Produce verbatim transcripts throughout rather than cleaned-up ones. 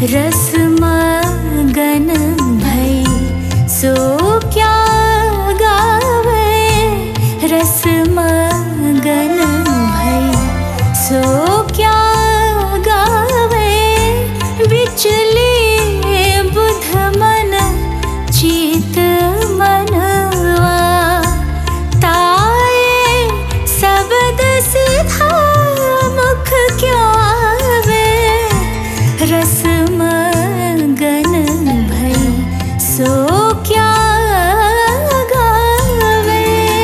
रसमगन भई सो क्या गावे, रसमगन भई सो क्या गावे, बिचली बुध मन चित मनवा, ताए शब्द सीधा मुख क्या आवे, रसमगन भई सो क्या गावे।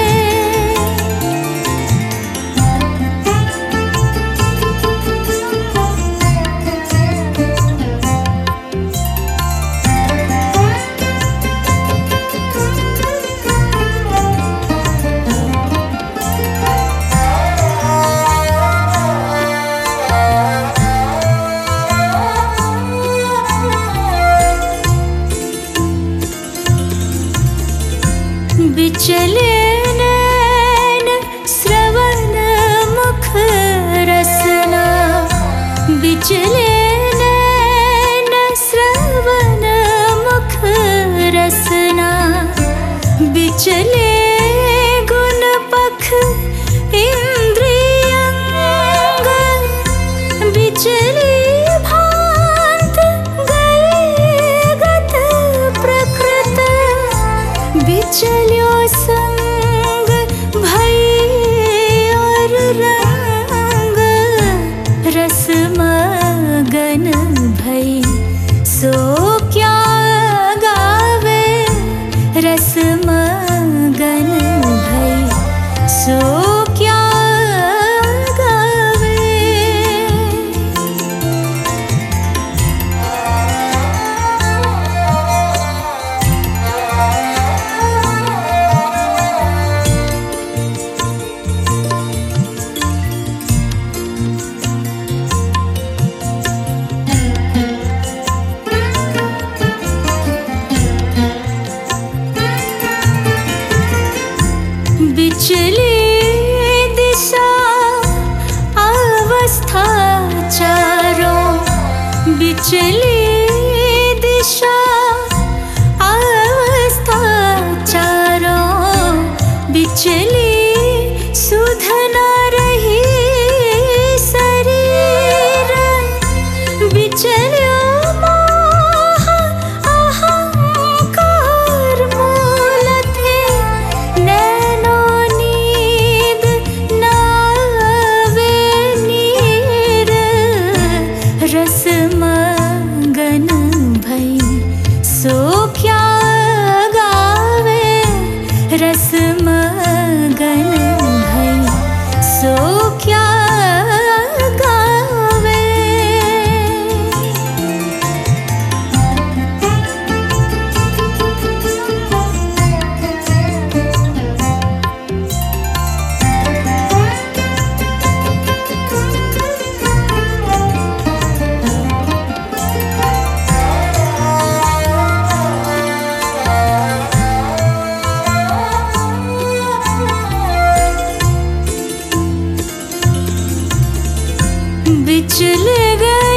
बिचले नैन श्रवण मुख रसना, बिचले नैन श्रवण मुख रसना, बिचले गुण पख इंद्रियंग, बिचली भांत गई गत प्रकृत, बिचल्यो संग भई और रंग, रसमगन भई सो क्या गावे, रसमगन भई सो क्या गावे। बिचली दिशा अवस्था चारों, बिचली दिशा अवस्था चारों, बिचली सुध न रही शरीर, बिचल्यो मोह अहंकार मूल थे, नैनो नींद नावे नीर, रसमगन भई सो क्या गावे, रसमगन भई सो क्या गावे। बिचले गए